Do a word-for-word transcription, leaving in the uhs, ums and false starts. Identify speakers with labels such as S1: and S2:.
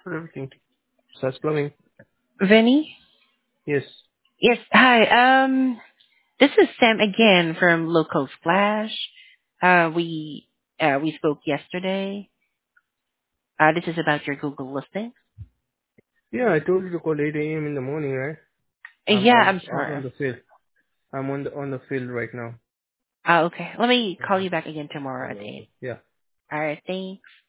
S1: everything. Starts plumbing.
S2: Vinny?
S1: Yes.
S2: Yes, hi. Um, this is Sam again from Local Splash. Uh, we uh, we spoke yesterday. Uh, this is about your Google listing.
S1: Yeah, I told you to call eight a m in the morning, right?
S2: Uh,
S1: I'm
S2: yeah,
S1: I'm
S2: I'm
S1: out
S2: sorry.
S1: on the field. I'm on the on the field right now.
S2: Uh, okay, let me call
S1: Okay.
S2: you back again tomorrow at
S1: Okay.
S2: eight.
S1: Yeah.
S2: All right, thanks.